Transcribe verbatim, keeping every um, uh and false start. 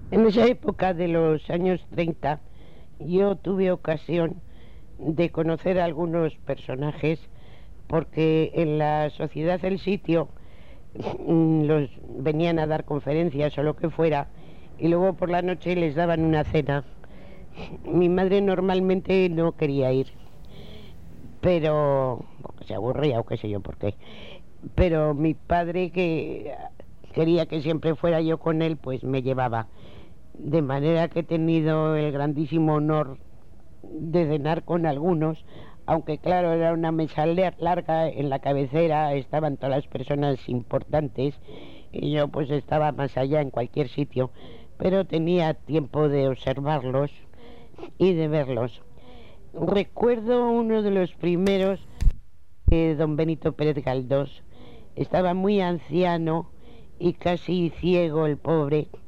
En esa época de los años treinta yo tuve ocasión de conocer a algunos personajes porque en la sociedad del sitio mm, los venían a dar conferencias o lo que fuera y luego por la noche les daban una cena. Mi madre normalmente no quería ir, pero porque se aburría o qué sé yo por qué. Pero mi padre, que quería que siempre fuera yo con él, pues me llevaba. De manera que he tenido el grandísimo honor de cenar con algunos, aunque claro, era una mesa larga, en la cabecera estaban todas las personas importantes y yo pues estaba más allá en cualquier sitio, pero tenía tiempo de observarlos y de verlos. Recuerdo uno de los primeros, eh, don Benito Pérez Galdós. Estaba muy anciano y casi ciego el pobre,